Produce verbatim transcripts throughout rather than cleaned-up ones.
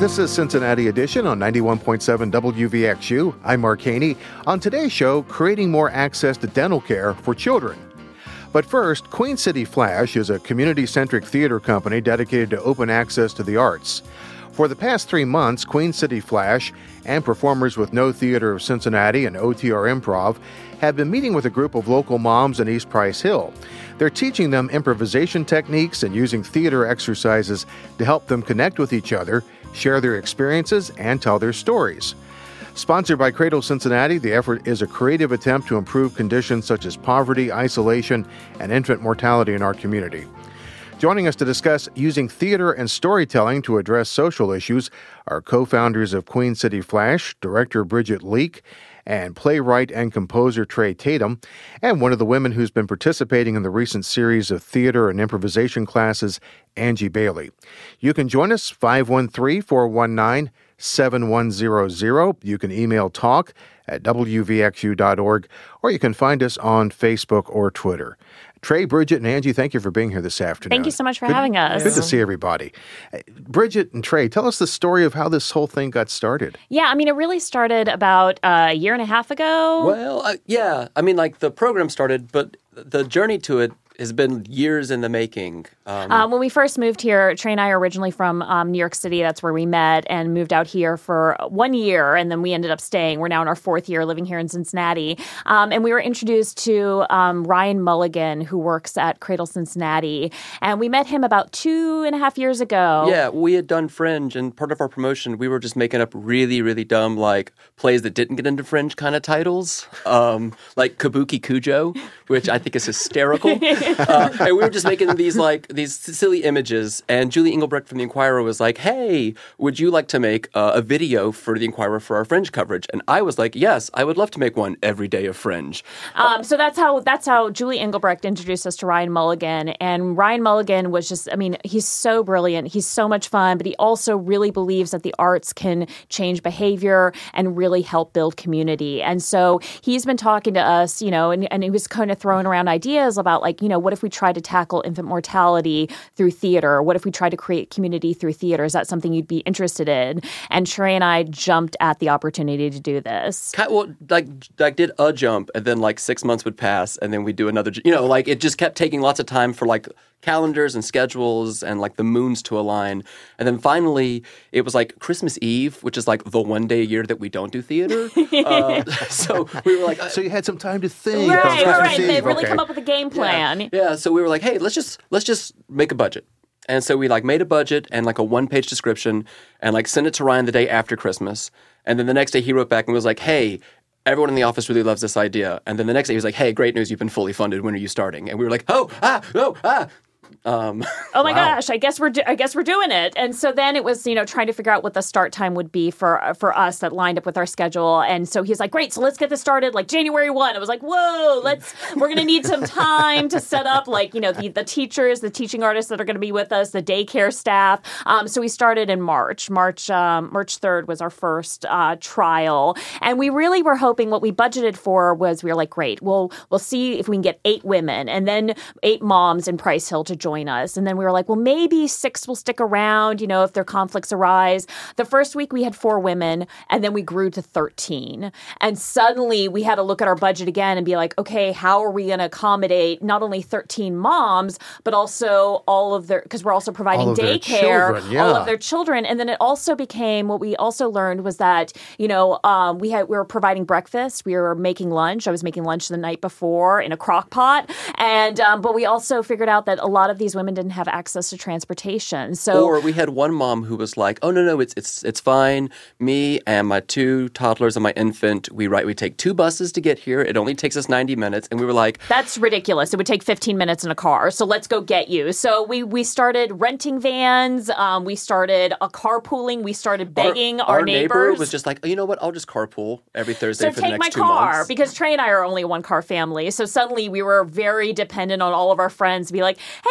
This is Cincinnati Edition on ninety-one point seven W V X U. I'm Mark Haney. On today's show, creating more access to dental care for children. But first, Queen City Flash is a community-centric theater company dedicated to open access to the arts. For the past three months, Queen City Flash and performers with No Theater of Cincinnati and O T R Improv have been meeting with a group of local moms in East Price Hill. They're teaching them improvisation techniques and using theater exercises to help them connect with each other, share their experiences, and tell their stories. Sponsored by Cradle Cincinnati, the effort is a creative attempt to improve conditions such as poverty, isolation, and infant mortality in our community. Joining us to discuss using theater and storytelling to address social issues are co-founders of Queen City Flash, director Bridget Leak, and playwright and composer Trey Tatum, and one of the women who's been participating in the recent series of theater and improvisation classes, Angie Bailey. You can join us, five one three, four one nine, seven one zero zero. You can email talk at w v x u dot org, or you can find us on Facebook or Twitter. Trey, Bridget, and Angie, thank you for being here this afternoon. Thank you so much for good, having us. Good to see everybody. Bridget and Trey, tell us the story of how this whole thing got started. Yeah, I mean, it really started about uh, a year and a half ago. Well, uh, yeah. I mean, like, the program started, but the journey to it has been years in the making. Um, um, when we first moved here, Trey and I are originally from um, New York City. That's where we met, and moved out here for one year, and then we ended up staying. We're now in our fourth year living here in Cincinnati. Um, and we were introduced to um, Ryan Mulligan, who works at Cradle Cincinnati. And we met him about two and a half years ago. Yeah, we had done Fringe, and part of our promotion, we were just making up really, really dumb, like, plays that didn't get into Fringe kind of titles. Um, like Kabuki Kujo, which I think is hysterical. Uh, and we were just making these like these silly images, and Julie Engelbrecht from The Inquirer was like, "Hey, would you like to make uh, a video for The Inquirer for our Fringe coverage?" And I was like, "Yes, I would love to make one every day of Fringe." Um, so that's how that's how Julie Engelbrecht introduced us to Ryan Mulligan, and Ryan Mulligan was just, I mean, he's so brilliant, he's so much fun, but he also really believes that the arts can change behavior and really help build community. And so he's been talking to us, you know, and, and he was kind of throwing around ideas about, like, you know, what if we try to tackle infant mortality through theater? What if we try to create community through theater? Is that something you'd be interested in? And Trey and I jumped at the opportunity to do this. Well, like, like did a jump, and then like six months would pass, and then we'd do another. You know, like, it just kept taking lots of time for like calendars and schedules and like the moons to align. And then finally, it was like Christmas Eve, which is like the one day a year that we don't do theater. uh, so we were like, so you had some time to think. Right, on right. Eve. They really okay. come up with a game plan. Yeah. yeah. So we were like, hey, let's just let's just make a budget. And so we like made a budget and like a one-page description and like sent it to Ryan the day after Christmas. And then the next day he wrote back and was like, hey, everyone in the office really loves this idea. And then the next day he was like, hey, great news, you've been fully funded. When are you starting? And we were like, oh, ah, no, ah. Um, oh my wow. gosh! I guess we're do- I guess we're doing it. And so then it was, you know, trying to figure out what the start time would be for for us that lined up with our schedule. And so he's like, "Great, so let's get this started like January first." I was like, "Whoa, let's we're gonna need some time to set up, like, you know, the the teachers, the teaching artists that are going to be with us, the daycare staff." Um, so we started in March. March um, March third was our first uh, trial, and we really were hoping what we budgeted for was we were like, "Great, we'll we'll see if we can get eight women and then eight moms in Price Hill to join us." And then we were like, well, maybe six will stick around, you know, if their conflicts arise. The first week we had four women, and then we grew to thirteen. And suddenly we had to look at our budget again and be like, okay, how are we going to accommodate not only thirteen moms, but also all of their, because we're also providing all of daycare, children, yeah. all of their children. And then it also became, what we also learned was that, you know, um, we had we were providing breakfast, we were making lunch. I was making lunch the night before in a crock pot. And, um, but we also figured out that a lot of these women didn't have access to transportation. So, or we had one mom who was like, "Oh no, no, it's it's it's fine. Me and my two toddlers and my infant, we write we take two buses to get here. It only takes us ninety minutes." And we were like, "That's ridiculous. It would take fifteen minutes in a car. So let's go get you." So we we started renting vans. Um, we started a carpooling. We started begging our, our, our neighbors. neighbor was just like, "Oh, you know what? I'll just carpool every Thursday so for the take next my two car," months. Because Trey and I are only a one car family. So suddenly we were very dependent on all of our friends to be like, "Hey,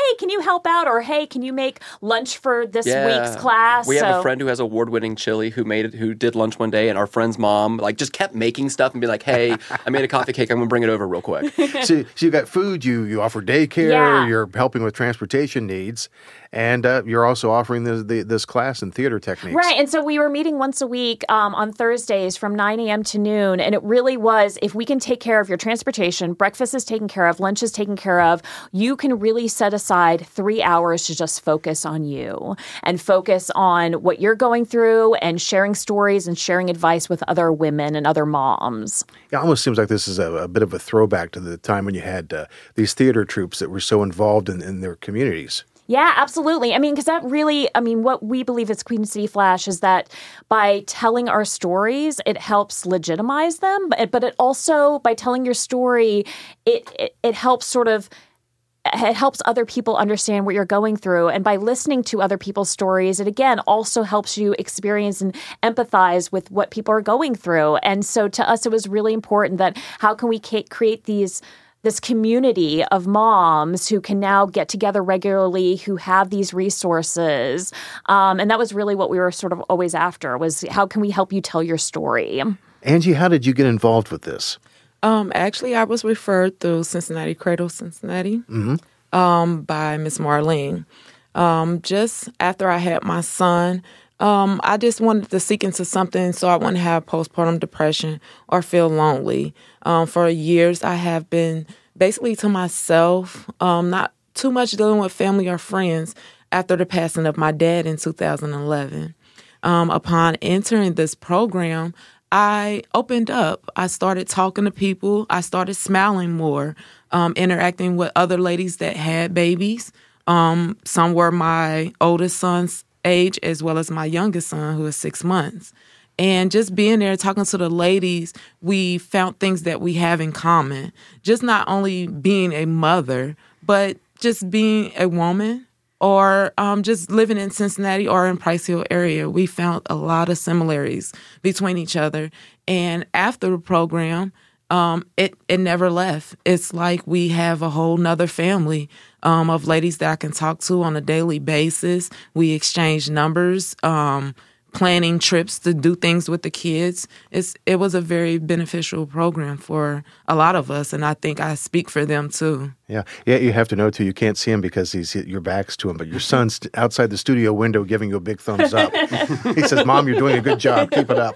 hey, can you help out? Or hey, can you make lunch for this Yeah. week's class? We have So- a friend who has award-winning chili who made it, who did lunch one day, and our friend's mom like just kept making stuff and be like, "Hey, I made a coffee cake. I'm gonna bring it over real quick." so, so you got food, you you offer daycare, Yeah. you're helping with transportation needs, and uh, you're also offering this, the, this class in theater techniques. Right. And so we were meeting once a week um, on Thursdays from nine a.m. to noon. And it really was, if we can take care of your transportation, breakfast is taken care of, lunch is taken care of, you can really set aside three hours to just focus on you and focus on what you're going through and sharing stories and sharing advice with other women and other moms. It almost seems like this is a, a bit of a throwback to the time when you had uh, these theater troops that were so involved in, in their communities. Yeah, absolutely. I mean, because that really, I mean, what we believe as Queen City Flash is that by telling our stories, it helps legitimize them. But, but it also, by telling your story, it, it, it helps sort of, it helps other people understand what you're going through. And by listening to other people's stories, it again also helps you experience and empathize with what people are going through. And so to us, it was really important that how can we ca- create these this community of moms who can now get together regularly, who have these resources. Um, and that was really what we were sort of always after, was how can we help you tell your story? Angie, how did you get involved with this? Um, actually, I was referred through Cincinnati Cradle Cincinnati Mm-hmm. um, by Miss Marlene. Um, just after I had my son, um, I just wanted to seek into something so I wouldn't have postpartum depression or feel lonely. Um, for years, I have been basically to myself, um, not too much dealing with family or friends after the passing of my dad in two thousand eleven. Um, upon entering this program, I opened up. I started talking to people. I started smiling more, um, interacting with other ladies that had babies. Um, some were my oldest son's age as well as my youngest son, who is six months. And just being there, talking to the ladies, we found things that we have in common. Just not only being a mother, but just being a woman or um, just living in Cincinnati or in Price Hill area. We found a lot of similarities between each other. And after the program, um, it, it never left. It's like we have a whole nother family um, of ladies that I can talk to on a daily basis. We exchange numbers, um, planning trips to do things with the kids. It's it was a very beneficial program for a lot of us, and I think I speak for them too. Yeah, yeah. You have to know too. You can't see him because he's your back's to him, but your son's outside the studio window giving you a big thumbs up. He says, "Mom, you're doing a good job. Keep it up."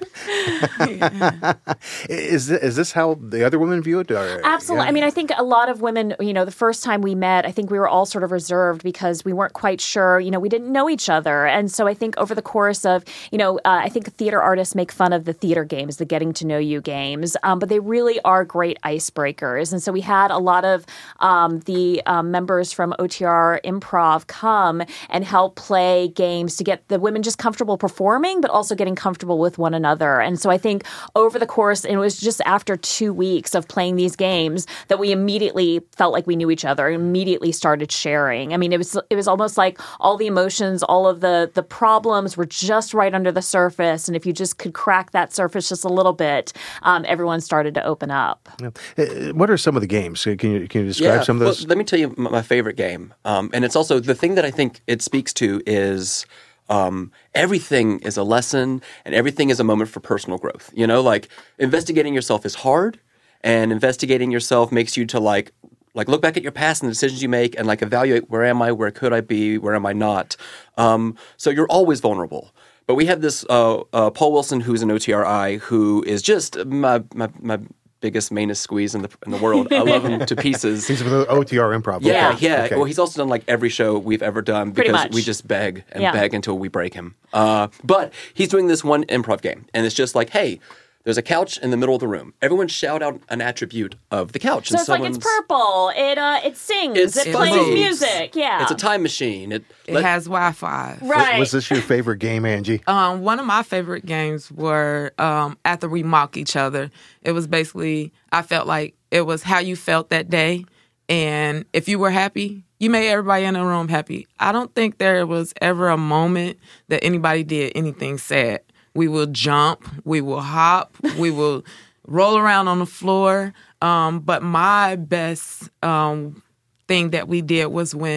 is this, is this how the other women view it? Or, Absolutely. yeah? I mean, I think a lot of women, you know, the first time we met, I think we were all sort of reserved because we weren't quite sure, you know, we didn't know each other. And so I think over the course of, you know, uh, I think theater artists make fun of the theater games, the getting to know you games, um, but they really are great icebreakers. And so we had a lot of um, the um, members from O T R Improv come and help play games to get the women just comfortable performing, but also getting comfortable with one another. And so I think over the course, and it was just after two weeks of playing these games that we immediately felt like we knew each other, immediately started sharing. I mean, it was it was almost like all the emotions, all of the the problems were just right under the surface. And if you just could crack that surface just a little bit, um, everyone started to open up. Yeah. Uh, What are some of the games? Can you can you describe Yeah, some of well, those? let me tell you my, my favorite game, um, and it's also the thing that I think it speaks to is um, everything is a lesson and everything is a moment for personal growth. You know, like investigating yourself is hard, and investigating yourself makes you to like like look back at your past and the decisions you make and like evaluate where am I, where could I be, where am I not. Um, so you're always vulnerable. But we have this uh, uh, Paul Wilson, who's an O T R I, who is just my my my. biggest, mainest squeeze in the in the world. I love him to pieces. He's with the O T R Improv. Yeah, Okay. yeah. Okay. Well, he's also done like every show we've ever done Pretty because much. we just beg and Yeah. beg until we break him. Uh, but he's doing this one improv game, and it's just like, hey, there's a couch in the middle of the room. Everyone shout out an attribute of the couch. So and it's like it's someone's- purple. It uh, it sings. It's it fuzzy. plays music. Yeah, It's a time machine. It, It let- has Wi-Fi. right. Was this your favorite game, Angie? Um, one of my favorite games were um, after we mock each other. It was basically, I felt like it was how you felt that day. And if you were happy, you made everybody in the room happy. I don't think there was ever a moment that anybody did anything sad. We will jump, we will hop, we will roll around on the floor. Um, but my best um, thing that we did was when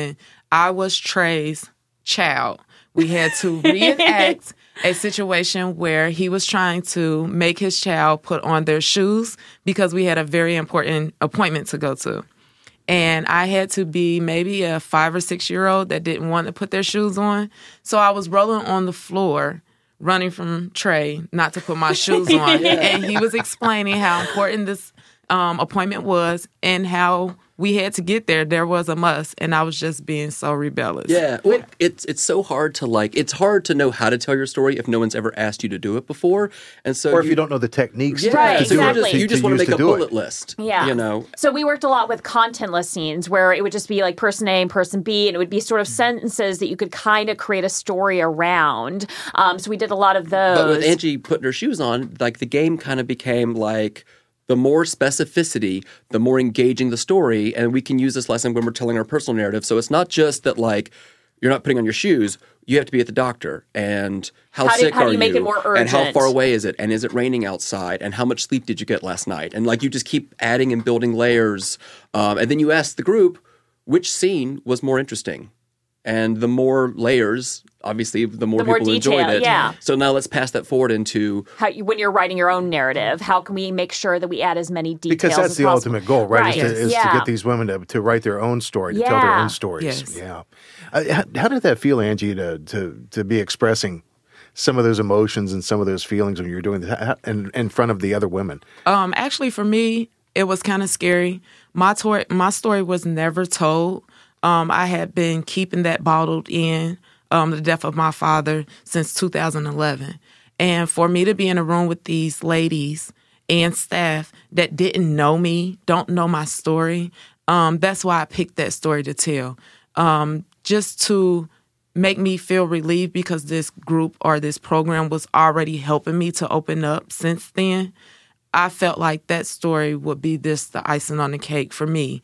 I was Trey's child. We had to reenact a situation where he was trying to make his child put on their shoes because we had a very important appointment to go to. And I had to be maybe a five or six year old that didn't want to put their shoes on. So I was rolling on the floor, running from Trey not to put my shoes on. Yeah. And he was explaining how important this um, appointment was and how we had to get there. There was a must, and I was just being so rebellious. Yeah, well, it's it's so hard to like. It's hard to know how to tell your story if no one's ever asked you to do it before, and so or if you, you don't know the techniques. Yeah, to, Right, to so do you it, just, to- you just to want to use make a do it. bullet list. Yeah. you know. So we worked a lot with contentless scenes where it would just be like person A and person B, and it would be sort of sentences that you could kind of create a story around. Um, so we did a lot of those. But with Angie putting her shoes on, like the game kind of became like the more specificity, the more engaging the story. And we can use this lesson when we're telling our personal narrative. So it's not just that like you're not putting on your shoes. You have to be at the doctor. And how, How do- sick how do are you make it more And how urgent? far away is it? And is it raining outside? And how much sleep did you get last night? And like you just keep adding and building layers. Um, and then you ask the group which scene was more interesting. And the more layers, obviously, the more The more people detail, enjoyed it. yeah. So now let's pass that forward into how you, when you're writing your own narrative, how can we make sure that we add as many details Because that's as the possible? ultimate goal, right? Is, Right. to, is Yeah. to get these women to, to write their own story, to tell their Yeah. own stories. Yes. Yeah. Uh, how, how did that feel, Angie, to, to to be expressing some of those emotions and some of those feelings when you were doing that in, in front of the other women? Um, actually, for me, it was kind of scary. My tor- my story was never told. Um, I had been keeping that bottled in, um, the death of my father, since two thousand eleven. And for me to be in a room with these ladies and staff that didn't know me, don't know my story, um, that's why I picked that story to tell. Um, just to make me feel relieved because this group or this program was already helping me to open up since then. I felt like that story would be this the icing on the cake for me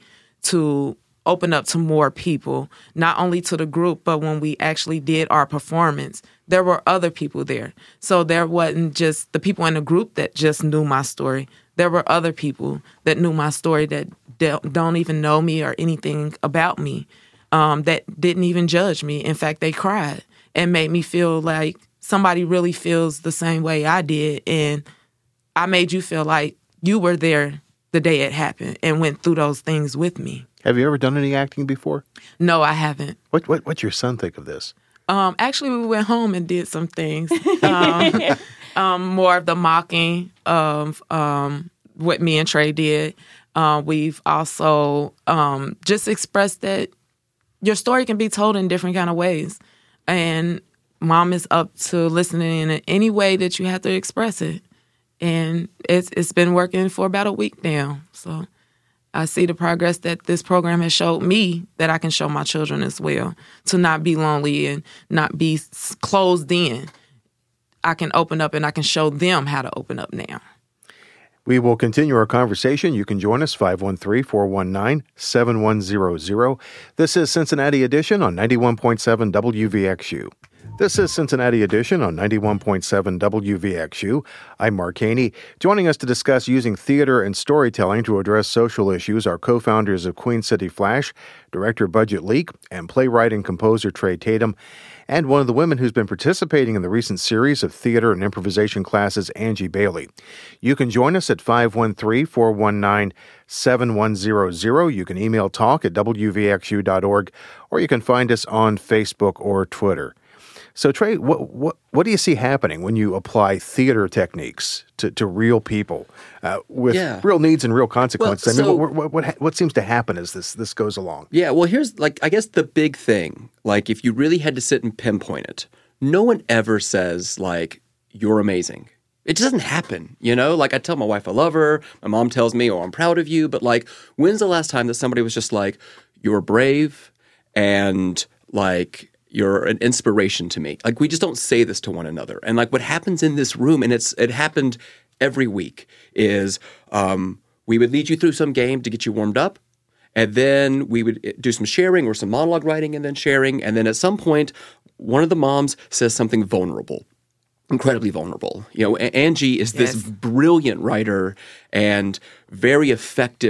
to open up to more people, not only to the group, but when we actually did our performance, there were other people there. So there wasn't just the people in the group that just knew my story. There were other people that knew my story that don't don't even know me or anything about me, um, that didn't even judge me. In fact, they cried and made me feel like somebody really feels the same way I did. And I made you feel like you were there the day it happened and went through those things with me. Have you ever done any acting before? No, I haven't. What what what's your son think of this? Um, actually, we went home and did some things. Um, um, more of the mocking of um, what me and Trey did. Uh, we've also um, just expressed that your story can be told in different kind of ways. And Mom is up to listening in any way that you have to express it. And it's it's been working for about a week now. So I see the progress that this program has showed me that I can show my children as well, to not be lonely and not be s- closed in. I can open up and I can show them how to open up now. We will continue our conversation. You can join us, five one three, four one nine, seven one zero zero. This is Cincinnati Edition on ninety-one point seven W V X U. This is Cincinnati Edition on ninety-one point seven W V X U. I'm Mark Haney. Joining us to discuss using theater and storytelling to address social issues are co-founders of Queen City Flash, director Budget Leak, and playwright and composer Trey Tatum, and one of the women who's been participating in the recent series of theater and improvisation classes, Angie Bailey. You can join us at five one three, four one nine, seven one zero zero. You can email talk at w v x u dot org, or you can find us on Facebook or Twitter. So, Trey, what what what do you see happening when you apply theater techniques to, to real people uh, with Yeah. real needs and real consequences? Well, I mean, so- what, what what what seems to happen as this this goes along? Yeah, well, here's like, I guess the big thing, like, if you really had to sit and pinpoint it, no one ever says, like, you're amazing. It just doesn't happen, you know? Like, I tell my wife I love her, my mom tells me, oh, I'm proud of you, but, like, when's the last time that somebody was just like, you're brave and, like, you're an inspiration to me? Like, we just don't say this to one another. And, like, what happens in this room, and it's it happened every week, is um, we would lead you through some game to get you warmed up. And then we would do some sharing or some monologue writing and then sharing. And then at some point, one of the moms says something vulnerable, incredibly vulnerable. You know, A- Angie is this Yes. brilliant writer and very effective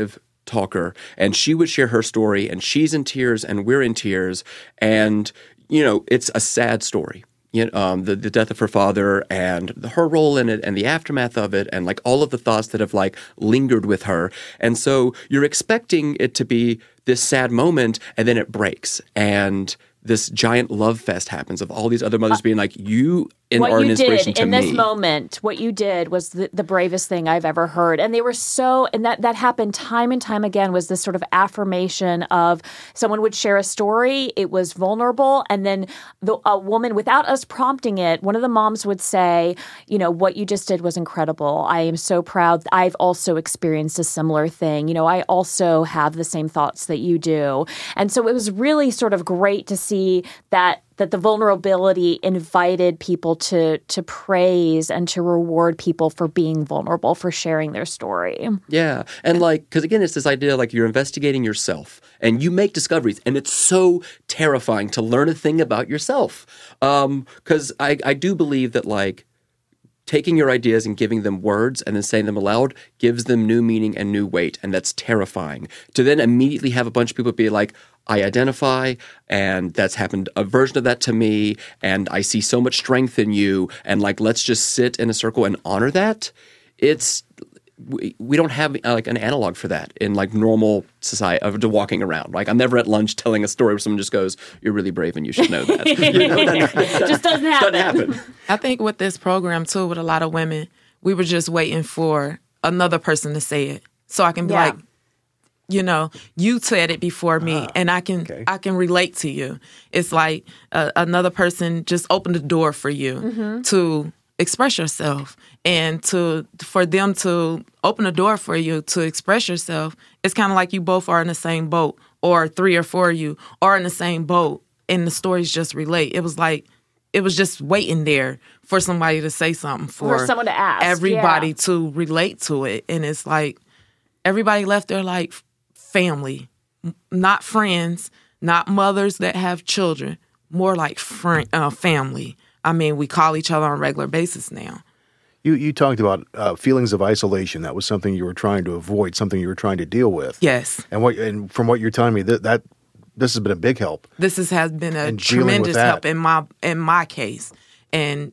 talker, and she would share her story, and she's in tears, and we're in tears, and you know, it's a sad story. You know, um, the the death of her father and the, her role in it, and the aftermath of it, and like all of the thoughts that have like lingered with her, and so you're expecting it to be this sad moment, and then it breaks, and this giant love fest happens of all these other mothers being like, you in what are an you inspiration did to in me. this moment, what you did was the, the bravest thing I've ever heard. And they were so, and that, that happened time and time again, was this sort of affirmation of someone would share a story, it was vulnerable, and then the, a woman, without us prompting it, one of the moms would say, you know, what you just did was incredible. I am so proud. I've also experienced a similar thing. You know, I also have the same thoughts that you do. And so it was really sort of great to see that that the vulnerability invited people to to praise and to reward people for being vulnerable, for sharing their story. Yeah. And like, because again, it's this idea like you're investigating yourself and you make discoveries, and it's so terrifying to learn a thing about yourself. Um, because I, I do believe that like taking your ideas and giving them words and then saying them aloud gives them new meaning and new weight. And that's terrifying. To then immediately have a bunch of people be like, I identify, and that's happened, a version of that to me, and I see so much strength in you, and like, let's just sit in a circle and honor that. It's, we, we don't have uh, like an analog for that in like normal society of to walking around. Like I'm never at lunch telling a story where someone just goes, you're really brave and you should know that. You know, that, that just doesn't happen. Doesn't happen. I think with this program too, with a lot of women, we were just waiting for another person to say it. So I can be Yeah. like, you know, you said it before me, Ah, and I can okay. I can relate to you. It's like uh, another person just opened the door for you Mm-hmm. to express yourself, and to for them to open a door for you to express yourself. It's kind of like you both are in the same boat, or three or four of you are in the same boat, and the stories just relate. It was like it was just waiting there for somebody to say something, for, For someone to ask, everybody yeah. to relate to it, and it's like everybody left there like family, not friends, not mothers that have children, more like friend, uh, family. I mean, we call each other on a regular basis now. You you talked about uh, feelings of isolation. That was something you were trying to avoid, something you were trying to deal with. Yes. And what and from what you're telling me, that, that this has been a big help. This is, has been a And dealing with tremendous that. help in my in my case, and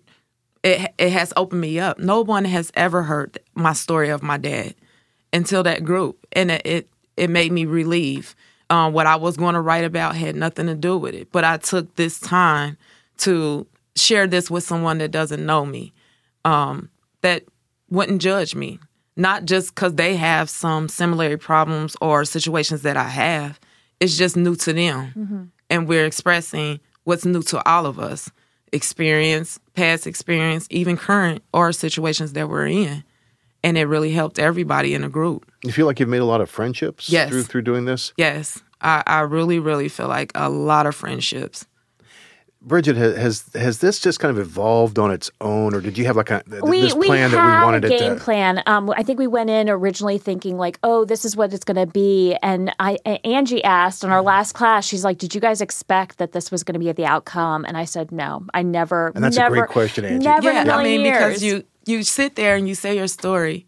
it it has opened me up. No one has ever heard my story of my dad until that group, and it it, it made me relieve. Um, what I was going to write about had nothing to do with it, but I took this time to share this with someone that doesn't know me, um, that wouldn't judge me, not just because they have some similar problems or situations that I have. It's just new to them. Mm-hmm. And we're expressing what's new to all of us. Experience, past experience, even current or situations that we're in. And it really helped everybody in the group. You feel like you've made a lot of friendships Yes. through through doing this? Yes. I, I really, really feel like a lot of friendships. Bridget, ha- has has this just kind of evolved on its own, or did you have like a th- We, this we plan had that we wanted a it game to? plan. Um, I think we went in originally thinking like, oh, this is what it's going to be. And I, Angie asked in our last class, she's like, did you guys expect that this was going to be the outcome? And I said, no, I never. And that's a never, great question, Angie. Never in Yeah, a million I mean, years. because you you sit there and you say your story,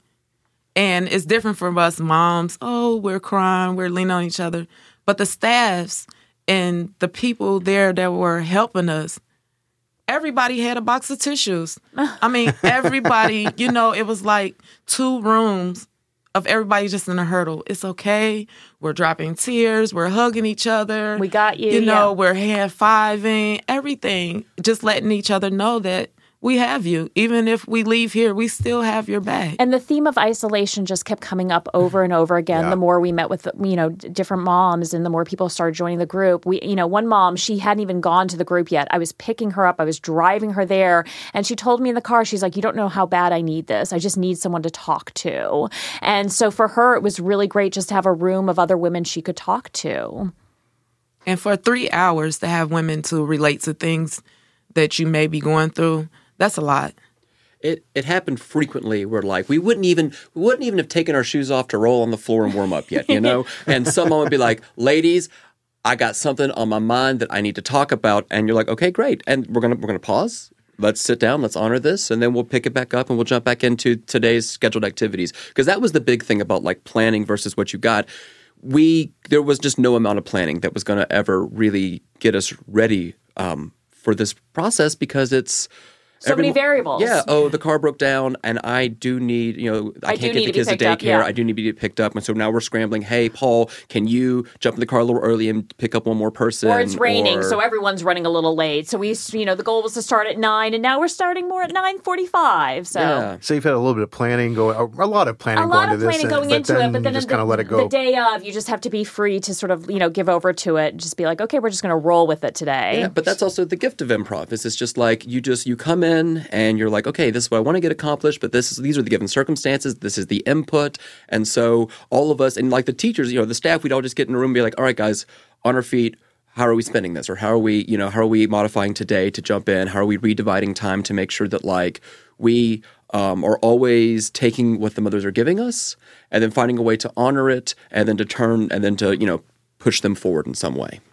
and it's different from us moms. Oh, we're crying, we're leaning on each other. But the staffs and the people there that were helping us, everybody had a box of tissues. I mean, everybody, you know, it was like two rooms of everybody just in a hurdle. It's okay. We're dropping tears. We're hugging each other. We got you, You know, yeah. we're hand-fiving, everything. Just letting each other know that we have you. Even if we leave here, we still have your back. And the theme of isolation just kept coming up over and over again. Yeah. The more we met with, you know, d- different moms, and the more people started joining the group. We, you know, one mom, she hadn't even gone to the group yet. I was picking her up. I was driving her there, and she told me in the car, she's like, "You don't know how bad I need this. I just need someone to talk to." And so for her, it was really great just to have a room of other women she could talk to. And for three hours to have women to relate to things that you may be going through, that's a lot. It it happened frequently where like we wouldn't even we wouldn't even have taken our shoes off to roll on the floor and warm up yet, you know? And someone would be like, "Ladies, I got something on my mind that I need to talk about." And you're like, "Okay, great." And we're gonna we're gonna pause. Let's sit down, let's honor this, and then we'll pick it back up and we'll jump back into today's scheduled activities. Because that was the big thing about like planning versus what you got. we there was just no amount of planning that was going to ever really get us ready um, for this process because it's so many variables. Yeah. Oh, the car broke down, and I do need, you know, I, I can't do get need the kids to to be picked daycare. up, yeah. I do need to be picked up. And so now we're scrambling. Hey, Paul, can you jump in the car a little early and pick up one more person? Or it's raining, or, so everyone's running a little late. So we, you know, the goal was to start at nine, and now we're starting more at nine forty-five. So. Yeah. So you've had a little bit of planning going, a lot of planning A lot going of to this, planning going but into then it, but then you just the, kind of let it go. the day of, you just have to be free to sort of, you know, give over to it and just be like, okay, we're just going to roll with it today. Yeah, but that's also the gift of improv. Is it's just like you just you come in and you're like, okay, this is what I want to get accomplished, but this is these are the given circumstances. This is the input, and so all of us and like the teachers, you know, the staff, we'd all just get in a room and be like, all right, guys, on our feet. How are we spending this, or how are we, you know, how are we modifying today to jump in? How are we redividing time to make sure that like we um, are always taking what the mothers are giving us, and then finding a way to honor it, and then to turn and then to you know push them forward in some way.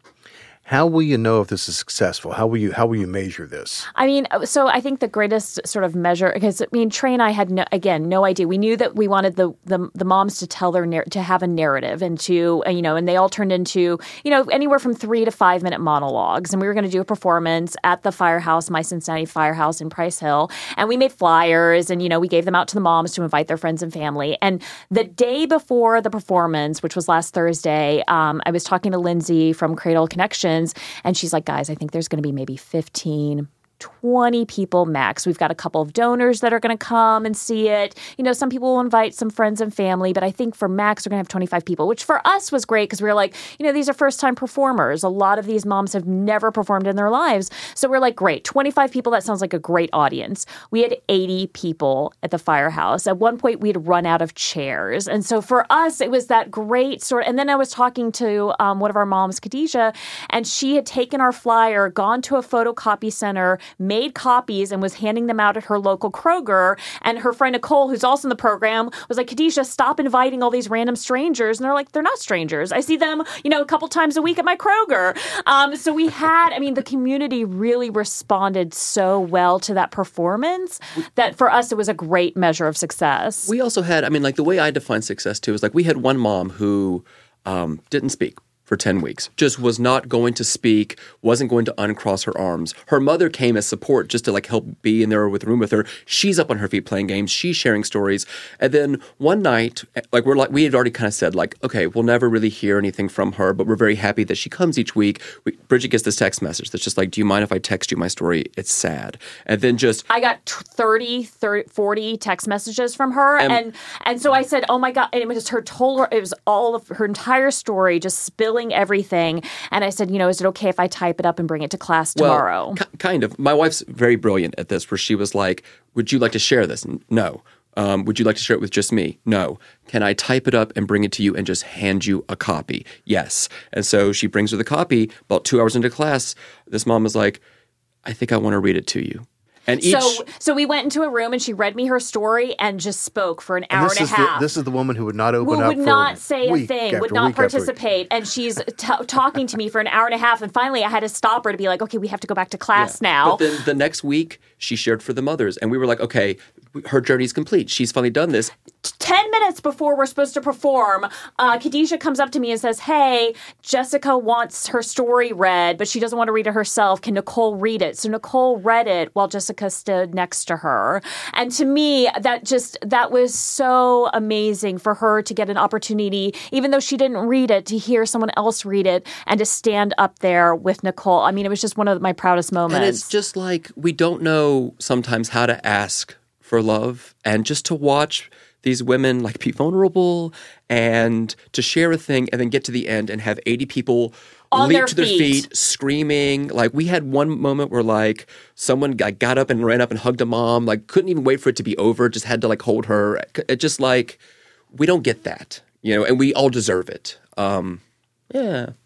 How will you know if this is successful? How will you how will you measure this? I mean, so I think the greatest sort of measure, because I mean, Trey and I had no, again no idea. We knew that we wanted the the, the moms to tell their nar- to have a narrative and to uh, you know, and they all turned into you know anywhere from three to five minute monologues. And we were going to do a performance at the Firehouse, My Cincinnati Firehouse in Price Hill, and we made flyers and you know we gave them out to the moms to invite their friends and family. And the day before the performance, which was last Thursday, um, I was talking to Lindsay from Cradle Connections. And she's like, guys, I think there's going to be maybe fifteen, twenty people max. We've got a couple of donors that are going to come and see it. You know, some people will invite some friends and family, but I think for max, we're going to have twenty-five people, which for us was great because we were like, you know, these are first-time performers. A lot of these moms have never performed in their lives. So we're like, great, twenty-five people, that sounds like a great audience. We had eighty people at the Firehouse. At one point, we had run out of chairs. And so for us, it was that great sort of, and then I was talking to um, one of our moms, Khadijah, and she had taken our flyer, gone to a photocopy center, made copies and was handing them out at her local Kroger. And her friend Nicole, who's also in the program, was like, Khadijah, stop inviting all these random strangers. And they're like, they're not strangers. I see them, you know, a couple times a week at my Kroger. Um, so we had, I mean, the community really responded so well to that performance that for us, it was a great measure of success. We also had, I mean, like the way I define success too is like we had one mom who um, didn't speak for ten weeks, just was not going to speak, wasn't going to uncross her arms. Her mother came as support just to like help be in there with the room with her. She's up on her feet playing games. She's sharing stories. And then one night, like we're like, we had already kind of said like, okay, we'll never really hear anything from her, but we're very happy that she comes each week. We, Bridget gets this text message that's just like, do you mind if I text you my story? It's sad. And then just... I got thirty, thirty, forty text messages from her. And, and, and so I said, oh my God, and it was her told her, it was all of her entire story, just spilling everything. And I said, you know, is it okay if I type it up and bring it to class tomorrow? Well, k- kind of. My wife's very brilliant at this, where she was like, would you like to share this? No. Um, would you like to share it with just me? No. Can I type it up and bring it to you and just hand you a copy? Yes. And so she brings her the copy. About two hours into class, this mom was like, I think I want to read it to you. And each, so, so we went into a room and she read me her story and just spoke for an and hour this and a is half. The, this is the woman who would not open who up would for not say a week thing, after would not week after week. participate. And she's t- talking to me for an hour and a half. And finally, I had to stop her to be like, okay, we have to go back to class yeah. now. But then the next week, she shared for the mothers. And we were like, okay, her journey's complete. She's finally done this. Ten minutes before we're supposed to perform, uh, Khadijah comes up to me and says, hey, Jessica wants her story read, but she doesn't want to read it herself. Can Nicole read it? So Nicole read it while Jessica stood next to her. And to me, that just, that was so amazing for her to get an opportunity, even though she didn't read it, to hear someone else read it and to stand up there with Nicole. I mean, it was just one of my proudest moments. And it's just like, we don't know sometimes how to ask for love, and just to watch these women like be vulnerable and to share a thing and then get to the end and have eighty people on leap their to their feet. feet screaming. Like we had one moment where like someone like, got up and ran up and hugged a mom, like couldn't even wait for it to be over, just had to like hold her. It just like, we don't get that, you know, and we all deserve it. Um, yeah.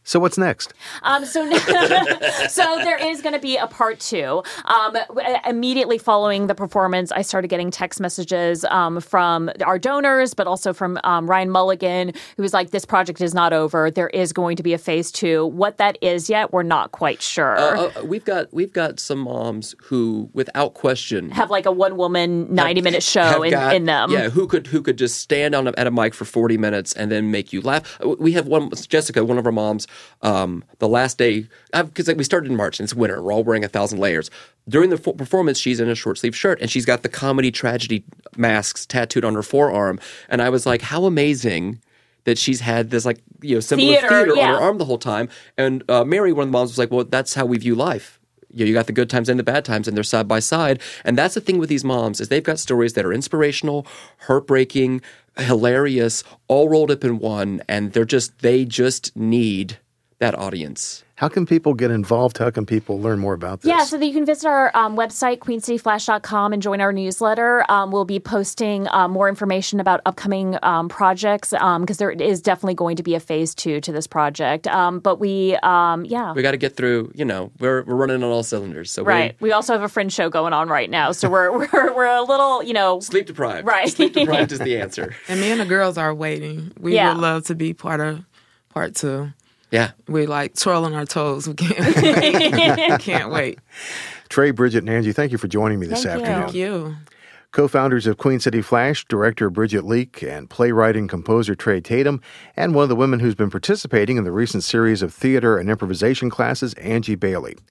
So what's next? Um, so, so there is going to be a part two. Um, immediately following the performance, I started getting text messages um, from our donors, but also from um, Ryan Mulligan, who was like, "This project is not over. There is going to be a phase two. What that is yet, we're not quite sure." Uh, uh, we've got we've got some moms who, without question, have like a one woman ninety minute show in, got, in them. Yeah, who could who could just stand on a, at a mic for forty minutes and then make you laugh. We have one, Jessica, one of our moms. Um, the last day, because like, we started in March and it's winter, we're all wearing a thousand layers. During the f- performance, she's in a short sleeve shirt and she's got the comedy tragedy masks tattooed on her forearm. And I was like, how amazing that she's had this like you know symbol Theater, of theater yeah. on her arm the whole time. And uh, Mary, one of the moms, was like, well, that's how we view life. You know, you got the good times and the bad times, and they're side by side. And that's the thing with these moms is they've got stories that are inspirational, heartbreaking, hilarious, all rolled up in one, and they're just they just need that audience. How can people get involved? How can people learn more about this? Yeah, so that you can visit our um, website, queen city flash dot com, and join our newsletter. Um, we'll be posting uh, more information about upcoming um, projects because um, there is definitely going to be a phase two to this project. Um, but we, um, yeah. We got to get through, you know, we're we're running on all cylinders. So Right. We, we also have a Fringe show going on right now. So we're we're, we're a little, you know. Sleep deprived. Right. Sleep deprived is the answer. And me and the girls are waiting. We Yeah. would love to be part of part two. Yeah. We're like twirling our toes. We can't wait. Can't wait. Trey, Bridget, and Angie, thank you for joining me this Thank you. afternoon. Thank you. Co-founders of Queen City Flash, director Bridget Leak and playwright and composer Trey Tatum, and one of the women who's been participating in the recent series of theater and improvisation classes, Angie Bailey.